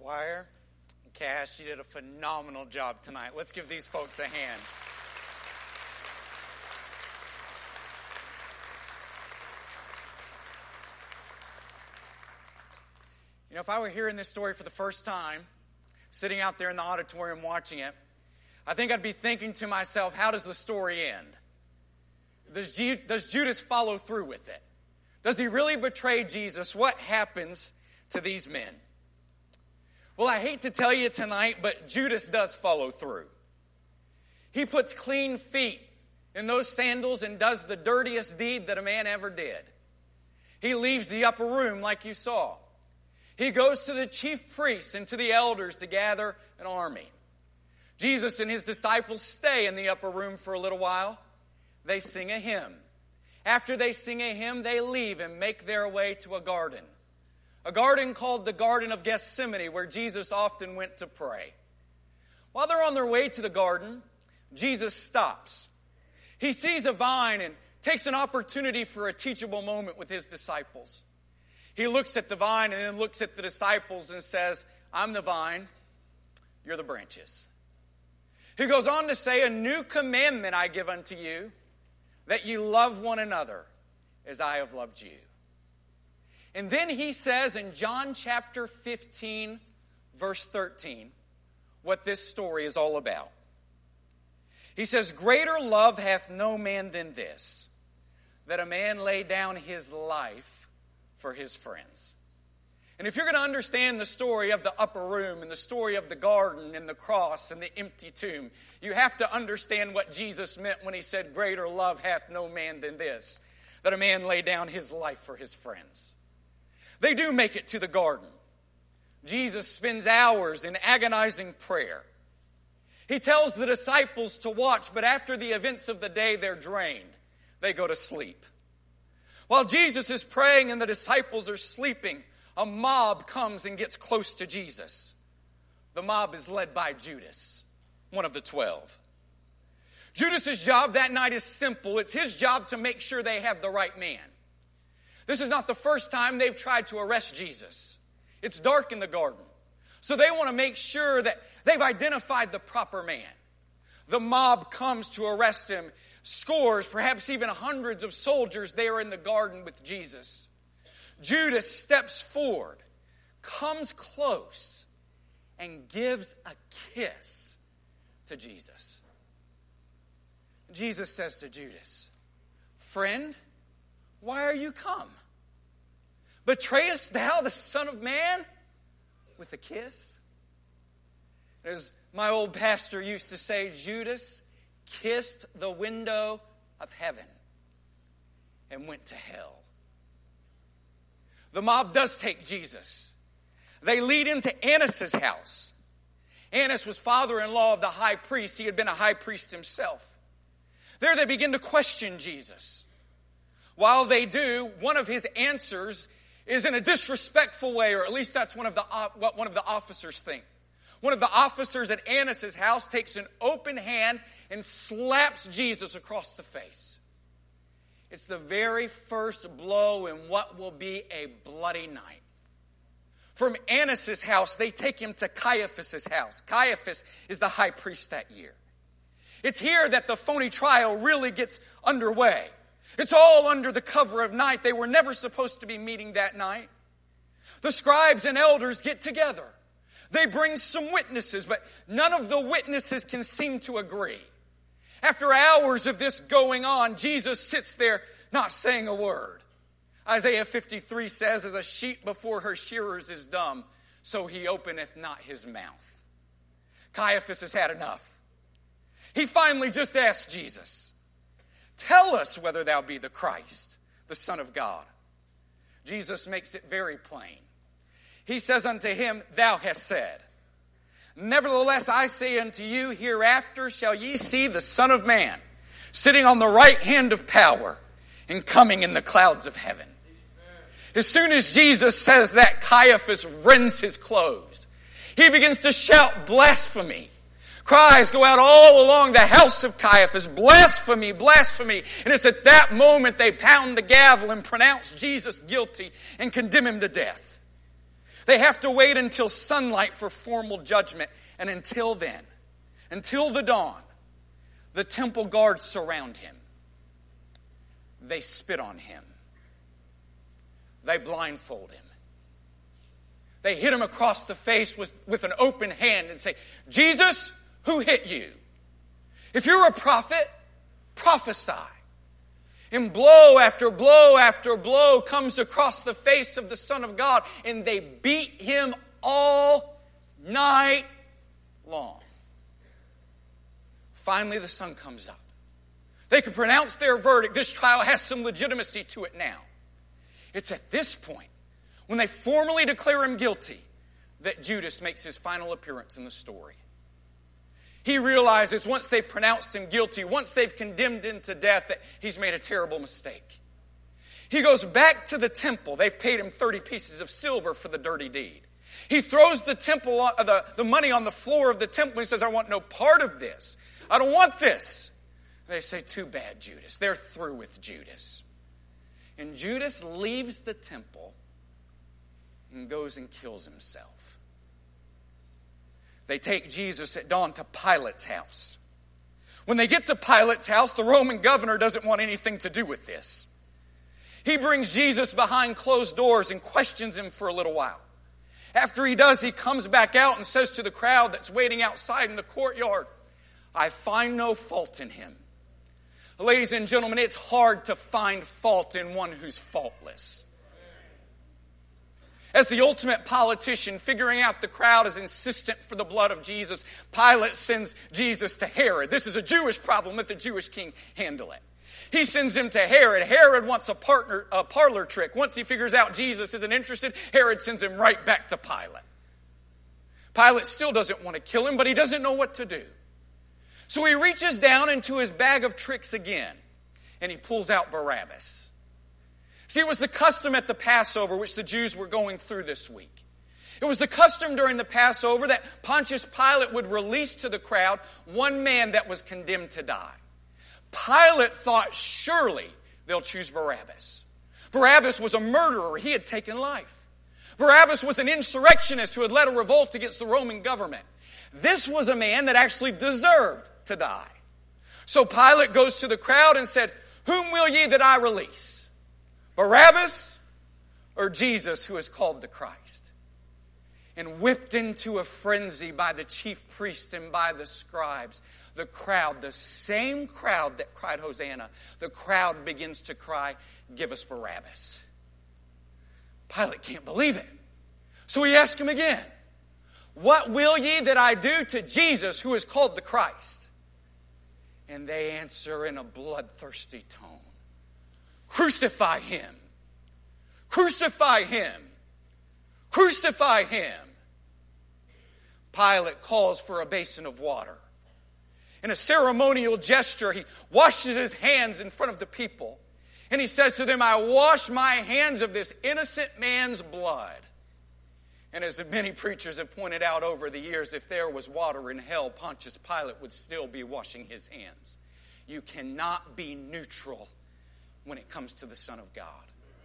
choir. Cash, you did a phenomenal job tonight. Let's give these folks a hand. You know, if I were hearing this story for the first time, sitting out there in the auditorium watching it, I think I'd be thinking to myself, how does the story end? Does Judas follow through with it? Does he really betray Jesus? What happens to these men? Well, I hate to tell you tonight, but Judas does follow through. He puts clean feet in those sandals and does the dirtiest deed that a man ever did. He leaves the upper room like you saw. He goes to the chief priests and to the elders to gather an army. Jesus and his disciples stay in the upper room for a little while. They sing a hymn. After they sing a hymn, they leave and make their way to a garden. A garden called the Garden of Gethsemane, where Jesus often went to pray. While they're on their way to the garden, Jesus stops. He sees a vine and takes an opportunity for a teachable moment with his disciples. He looks at the vine and then looks at the disciples and says, I'm the vine, you're the branches. He goes on to say, a new commandment I give unto you, that you love one another as I have loved you. And then he says in John chapter 15, verse 13, what this story is all about. He says, greater love hath no man than this, that a man lay down his life for his friends. And if you're going to understand the story of the upper room and the story of the garden and the cross and the empty tomb, you have to understand what Jesus meant when he said, greater love hath no man than this, that a man lay down his life for his friends. They do make it to the garden. Jesus spends hours in agonizing prayer. He tells the disciples to watch, but after the events of the day, they're drained. They go to sleep. While Jesus is praying and the disciples are sleeping, a mob comes and gets close to Jesus. The mob is led by Judas, one of the 12. Judas's job that night is simple. It's his job to make sure they have the right man. This is not the first time they've tried to arrest Jesus. It's dark in the garden. So they want to make sure that they've identified the proper man. The mob comes to arrest him. Scores, perhaps even hundreds of soldiers there in the garden with Jesus. Judas steps forward, comes close, and gives a kiss to Jesus. Jesus says to Judas, friend, why are you come? Betrayest thou the Son of Man with a kiss? As my old pastor used to say, Judas kissed the window of heaven and went to hell. The mob does take Jesus. They lead him to Annas' house. Annas was father-in-law of the high priest. He had been a high priest himself. There they begin to question Jesus. While they do, one of his answers is in a disrespectful way, or at least that's what one of the officers think. One of the officers at Annas' house takes an open hand and slaps Jesus across the face. It's the very first blow in what will be a bloody night. From Annas' house, they take him to Caiaphas' house. Caiaphas is the high priest that year. It's here that the phony trial really gets underway. It's all under the cover of night. They were never supposed to be meeting that night. The scribes and elders get together. They bring some witnesses, but none of the witnesses can seem to agree. After hours of this going on, Jesus sits there not saying a word. Isaiah 53 says, as a sheep before her shearers is dumb, so he openeth not his mouth. Caiaphas has had enough. He finally just asked Jesus, tell us whether thou be the Christ, the Son of God. Jesus makes it very plain. He says unto him, thou hast said. Nevertheless, I say unto you, hereafter shall ye see the Son of Man sitting on the right hand of power and coming in the clouds of heaven. As soon as Jesus says that, Caiaphas rends his clothes. He begins to shout blasphemy. Cries go out all along the house of Caiaphas, blasphemy, blasphemy. And it's at that moment they pound the gavel and pronounce Jesus guilty and condemn him to death. They have to wait until sunlight for formal judgment. And until then, until the dawn, the temple guards surround him. They spit on him. They blindfold him. They hit him across the face with an open hand and say, Jesus, who hit you? If you're a prophet, prophesy. And blow after blow after blow comes across the face of the Son of God, and they beat him all night long. Finally, the sun comes up. They can pronounce their verdict. This trial has some legitimacy to it now. It's at this point, when they formally declare him guilty, that Judas makes his final appearance in the story. He realizes once they've pronounced him guilty, once they've condemned him to death, that he's made a terrible mistake. He goes back to the temple. They've paid him 30 pieces of silver for the dirty deed. He throws the money on the floor of the temple. He says, I want no part of this. I don't want this. They say, too bad, Judas. They're through with Judas. And Judas leaves the temple and goes and kills himself. They take Jesus at dawn to Pilate's house. When they get to Pilate's house, the Roman governor doesn't want anything to do with this. He brings Jesus behind closed doors and questions him for a little while. After he does, he comes back out and says to the crowd that's waiting outside in the courtyard, I find no fault in him. Ladies and gentlemen, it's hard to find fault in one who's faultless. As the ultimate politician, figuring out the crowd is insistent for the blood of Jesus, Pilate sends Jesus to Herod. This is a Jewish problem. Let the Jewish king handle it. He sends him to Herod. Herod wants a parlor trick. Once he figures out Jesus isn't interested, Herod sends him right back to Pilate. Pilate still doesn't want to kill him, but he doesn't know what to do. So he reaches down into his bag of tricks again, and he pulls out Barabbas. See, it was the custom at the Passover, which the Jews were going through this week. It was the custom during the Passover that Pontius Pilate would release to the crowd one man that was condemned to die. Pilate thought surely they'll choose Barabbas. Barabbas was a murderer. He had taken life. Barabbas was an insurrectionist who had led a revolt against the Roman government. This was a man that actually deserved to die. So Pilate goes to the crowd and said, whom will ye that I release? Barabbas or Jesus, who is called the Christ? And whipped into a frenzy by the chief priest and by the scribes, the crowd, the same crowd that cried Hosanna, the crowd begins to cry, give us Barabbas. Pilate can't believe it. So he asks him again, what will ye that I do to Jesus, who is called the Christ? And they answer in a bloodthirsty tone, crucify him. Crucify him. Crucify him. Pilate calls for a basin of water. In a ceremonial gesture, he washes his hands in front of the people. And he says to them, I wash my hands of this innocent man's blood. And as many preachers have pointed out over the years, if there was water in hell, Pontius Pilate would still be washing his hands. You cannot be neutral when it comes to the Son of God.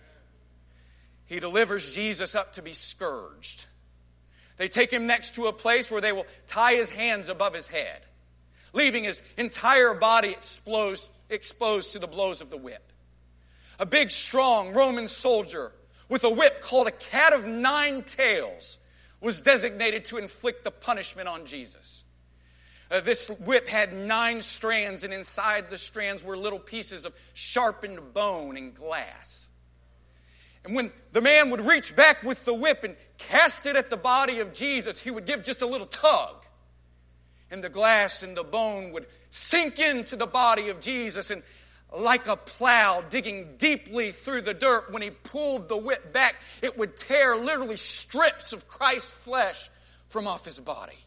He delivers Jesus up to be scourged. They take him next to a place where they will tie his hands above his head, leaving his entire body exposed to the blows of the whip. A big, strong Roman soldier with a whip called a cat of nine tails was designated to inflict the punishment on Jesus. This whip had 9 strands, and inside the strands were little pieces of sharpened bone and glass. And when the man would reach back with the whip and cast it at the body of Jesus, he would give just a little tug. And the glass and the bone would sink into the body of Jesus, and like a plow digging deeply through the dirt, when he pulled the whip back, it would tear literally strips of Christ's flesh from off his body.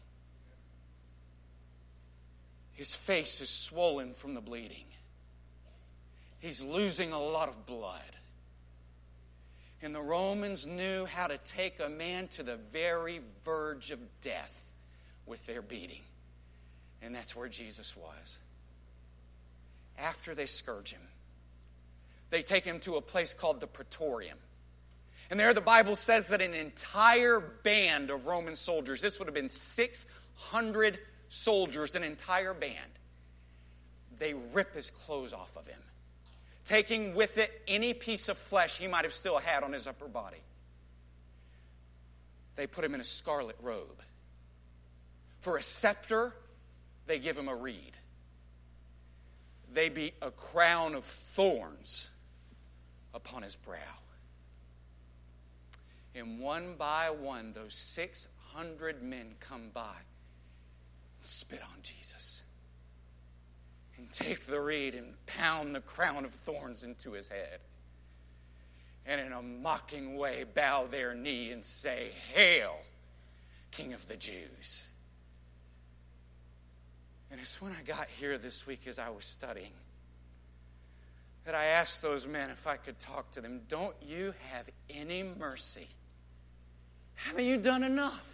His face is swollen from the bleeding. He's losing a lot of blood. And the Romans knew how to take a man to the very verge of death with their beating. And that's where Jesus was. After they scourge him, they take him to a place called the Praetorium. And there the Bible says that an entire band of Roman soldiers, this would have been 600 soldiers, an entire band, they rip his clothes off of him, taking with it any piece of flesh he might have still had on his upper body. They put him in a scarlet robe. For a scepter, they give him a reed. They beat a crown of thorns upon his brow. And one by one, those 600 men come by and spit on Jesus. And take the reed and pound the crown of thorns into his head. And in a mocking way, bow their knee and say, "Hail, King of the Jews." And it's when I got here this week as I was studying that I asked those men if I could talk to them. Don't you have any mercy? Haven't you done enough?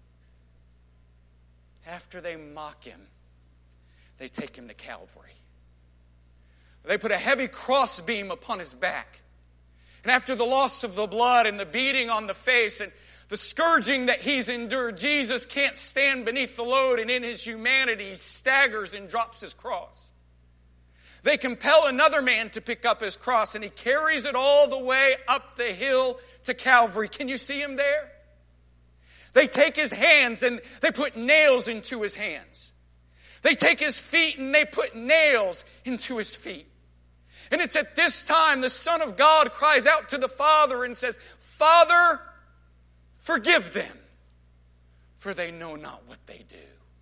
After they mock him, they take him to Calvary. They put a heavy crossbeam upon his back. And after the loss of the blood and the beating on the face and the scourging that he's endured, Jesus can't stand beneath the load, and in his humanity, he staggers and drops his cross. They compel another man to pick up his cross, and he carries it all the way up the hill to Calvary. Can you see him there? They take his hands and they put nails into his hands. They take his feet and they put nails into his feet. And it's at this time the Son of God cries out to the Father and says, "Father, forgive them, for they know not what they do."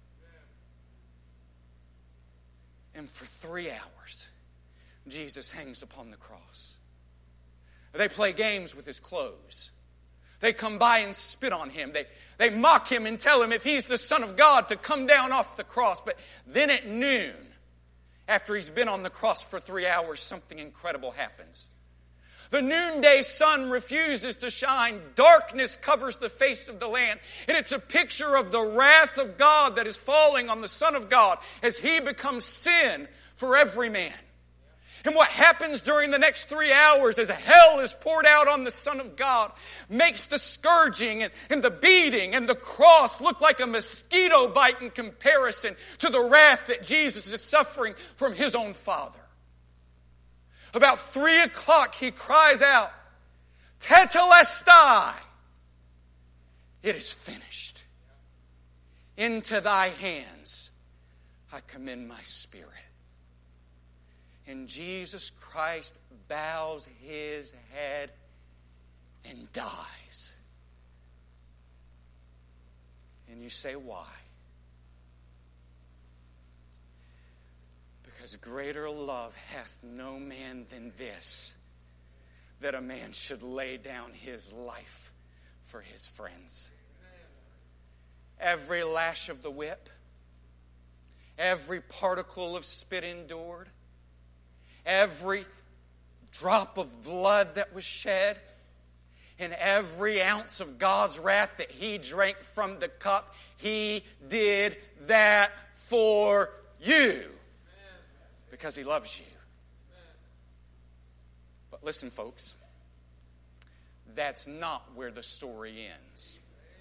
And for 3 hours, Jesus hangs upon the cross. They play games with his clothes. They come by and spit on him. They mock him and tell him if he's the Son of God to come down off the cross. But then at noon, after he's been on the cross for 3 hours, something incredible happens. The noonday sun refuses to shine. Darkness covers the face of the land. And it's a picture of the wrath of God that is falling on the Son of God as he becomes sin for every man. And what happens during the next 3 hours as hell is poured out on the Son of God makes the scourging and the beating and the cross look like a mosquito bite in comparison to the wrath that Jesus is suffering from his own Father. About 3 o'clock, he cries out, "Tetelestai!" It is finished. Into thy hands I commend my spirit. And Jesus Christ bows his head and dies. And you say, why? Because greater love hath no man than this, that a man should lay down his life for his friends. Every lash of the whip, every particle of spit endured, every drop of blood that was shed, and every ounce of God's wrath that he drank from the cup, he did that for you. Because he loves you. But listen, folks, that's not where the story ends.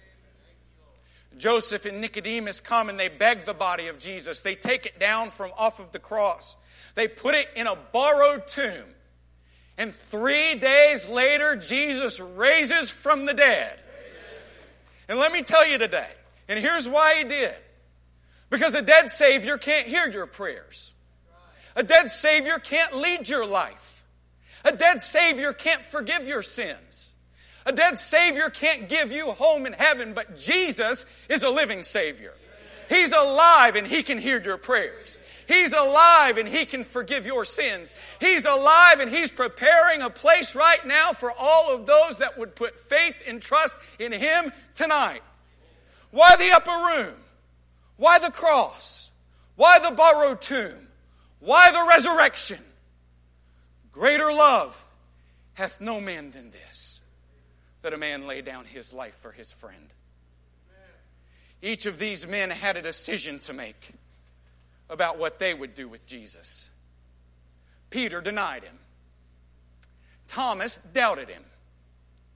Joseph and Nicodemus come and they beg the body of Jesus. They take it down from off of the cross. They put it in a borrowed tomb. And 3 days later, Jesus raises from the dead. And let me tell you today, and here's why he did. Because a dead Savior can't hear your prayers. A dead Savior can't lead your life. A dead Savior can't forgive your sins. A dead Savior can't give you a home in heaven, but Jesus is a living Savior. He's alive and he can hear your prayers. He's alive and he can forgive your sins. He's alive and he's preparing a place right now for all of those that would put faith and trust in him tonight. Why the upper room? Why the cross? Why the borrowed tomb? Why the resurrection? Greater love hath no man than this, that a man lay down his life for his friend. Each of these men had a decision to make about what they would do with Jesus. Peter denied him. Thomas doubted him.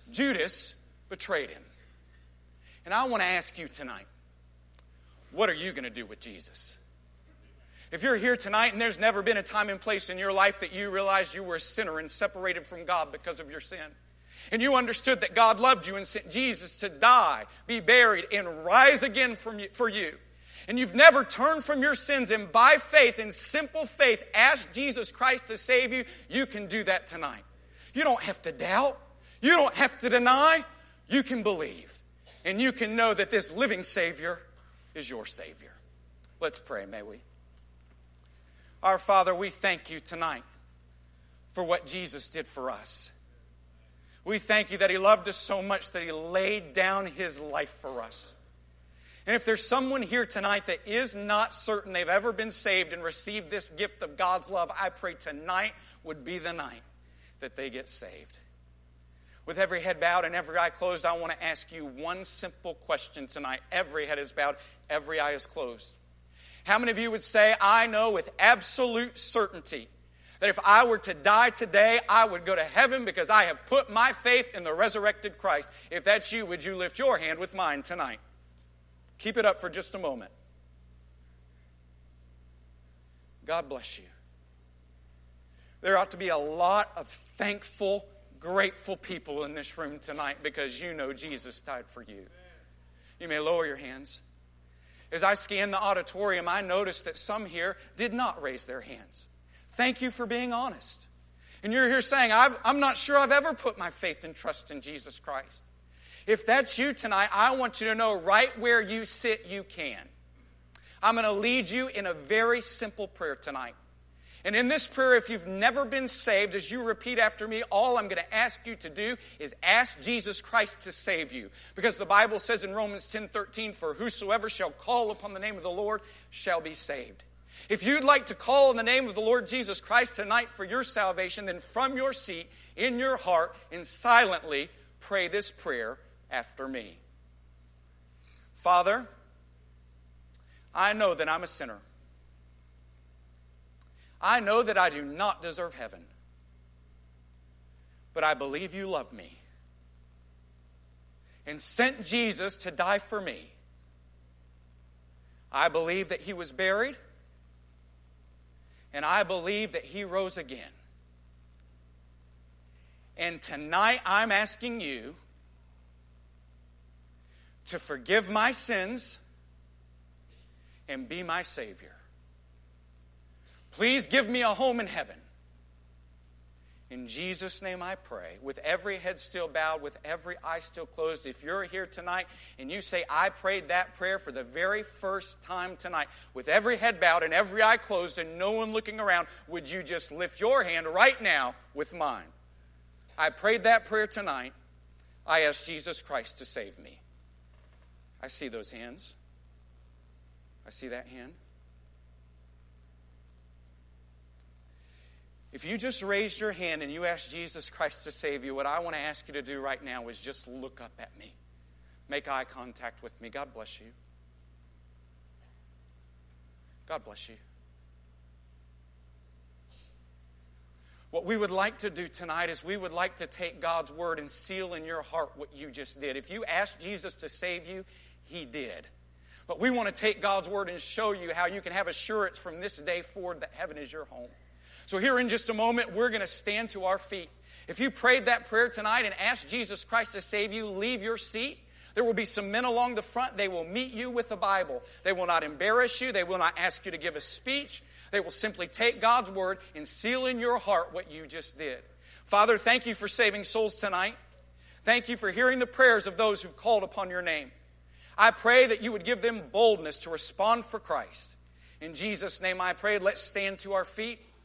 Judas betrayed him. And I want to ask you tonight, what are you going to do with Jesus? If you're here tonight and there's never been a time and place in your life that you realized you were a sinner and separated from God because of your sin, and you understood that God loved you and sent Jesus to die, be buried, and rise again for you, and you've never turned from your sins and by faith, in simple faith, asked Jesus Christ to save you, you can do that tonight. You don't have to doubt. You don't have to deny. You can believe. And you can know that this living Savior is your Savior. Let's pray, may we? Our Father, we thank you tonight for what Jesus did for us. We thank you that He loved us so much that He laid down His life for us. And if there's someone here tonight that is not certain they've ever been saved and received this gift of God's love, I pray tonight would be the night that they get saved. With every head bowed and every eye closed, I want to ask you one simple question tonight. Every head is bowed, every eye is closed. How many of you would say, I know with absolute certainty that if I were to die today, I would go to heaven because I have put my faith in the resurrected Christ? If that's you, would you lift your hand with mine tonight? Keep it up for just a moment. God bless you. There ought to be a lot of thankful, grateful people in this room tonight because you know Jesus died for you. You may lower your hands. As I scanned the auditorium, I noticed that some here did not raise their hands. Thank you for being honest. And you're here saying, I'm not sure I've ever put my faith and trust in Jesus Christ. If that's you tonight, I want you to know right where you sit, you can. I'm going to lead you in a very simple prayer tonight. And in this prayer, if you've never been saved, as you repeat after me, all I'm going to ask you to do is ask Jesus Christ to save you. Because the Bible says in Romans 10:13, for whosoever shall call upon the name of the Lord shall be saved. If you'd like to call on the name of the Lord Jesus Christ tonight for your salvation, then from your seat, in your heart, and silently pray this prayer after me. Father, I know that I'm a sinner. I know that I do not deserve heaven. But I believe you love me and sent Jesus to die for me. I believe that He was buried, and I believe that He rose again. And tonight I'm asking you to forgive my sins and be my Savior. Please give me a home in heaven. In Jesus' name I pray. With every head still bowed, with every eye still closed, if you're here tonight and you say, I prayed that prayer for the very first time tonight, with every head bowed and every eye closed and no one looking around, would you just lift your hand right now with mine? I prayed that prayer tonight. I asked Jesus Christ to save me. I see those hands. I see that hand. If you just raised your hand and you asked Jesus Christ to save you, what I want to ask you to do right now is just look up at me. Make eye contact with me. God bless you. God bless you. What we would like to do tonight is we would like to take God's word and seal in your heart what you just did. If you asked Jesus to save you, He did. But we want to take God's word and show you how you can have assurance from this day forward that heaven is your home. So here in just a moment, we're going to stand to our feet. If you prayed that prayer tonight and asked Jesus Christ to save you, leave your seat. There will be some men along the front. They will meet you with the Bible. They will not embarrass you. They will not ask you to give a speech. They will simply take God's word and seal in your heart what you just did. Father, thank you for saving souls tonight. Thank you for hearing the prayers of those who've called upon your name. I pray that you would give them boldness to respond for Christ. In Jesus' name I pray. Let's stand to our feet.